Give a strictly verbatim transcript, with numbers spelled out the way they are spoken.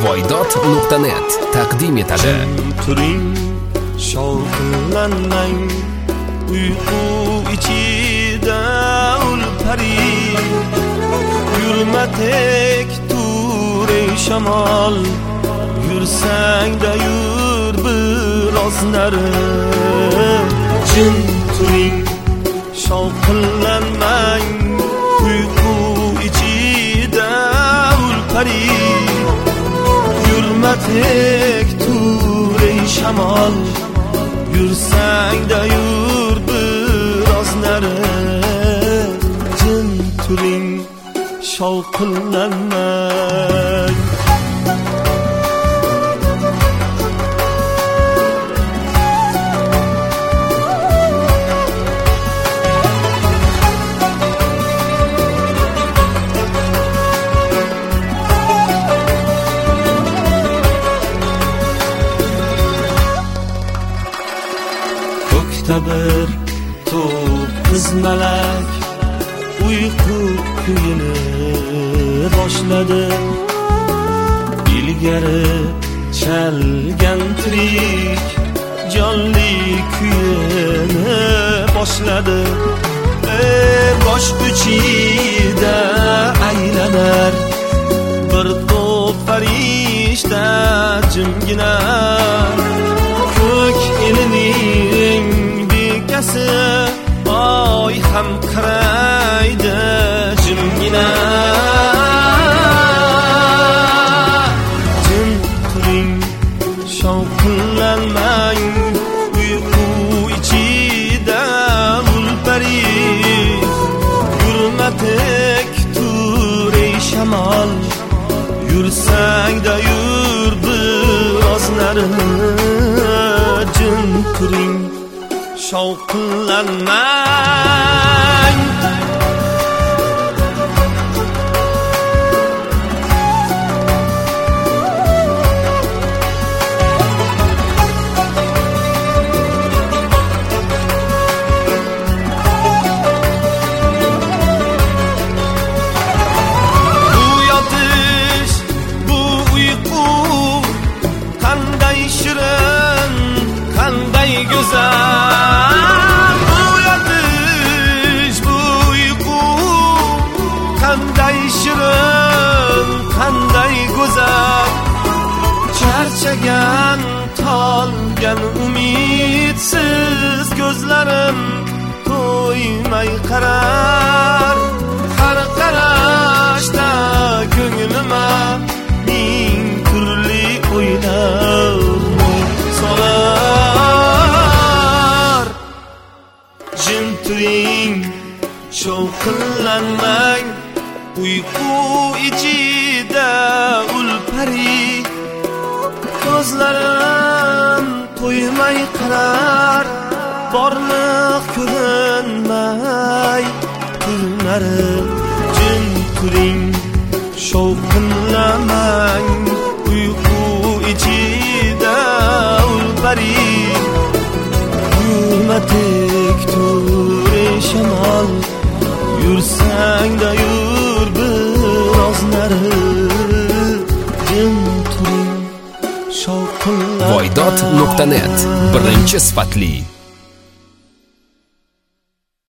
voydod nuqta net taqdim etadi. Turing, shovqinlanmang, uyqu ichida ulpari. Yurma tek ture shamol, yursang-da yur biroz nari. Jim turing, shovqinlanmang, uyqu ichida ulpari. Yurma tek ture shamol, yursang-da yur biroz nari. Jim turing, shovqinlanmang. Ko'kda bir to'p qiz malak uyqu kuyini boshladi. Ilgari chalgan tirik jonli kuyini boshladi. Ey bosh uchida aylanar bir to'p farishta jimgina. Ko'k elining bekasi oy ham qaraydi jimgina. Jim turing, shovqinlanmang, uyqu ichida ulpari. Yurma tek ture shamol, yursang-da yur biroz nari. Jim turing, shovqinlanmang. Bu yotish, bu uyqu qanday shirin, qanday go'zal. Bu yotish, bu uyqu qanday shirin, qanday go'zal. Charchagan, tolgan umidsiz ko'zlarim to'ymay qarar. Har qarashda ko'nglima ming turli o'ylar solar. Jim turing, shovqinlanmang, uyqu ichida ulpari. Ko'zlarim to'ymay qarar, borliq ko'rinmay turnari. Jim turing, shovqinlanmang, uyqu ichida ulpari. Yurma tek ture shamol, yursang-da yur biroz nari. Jim turing, shovqinlanmang. voydod nuqta net birinchi sifatli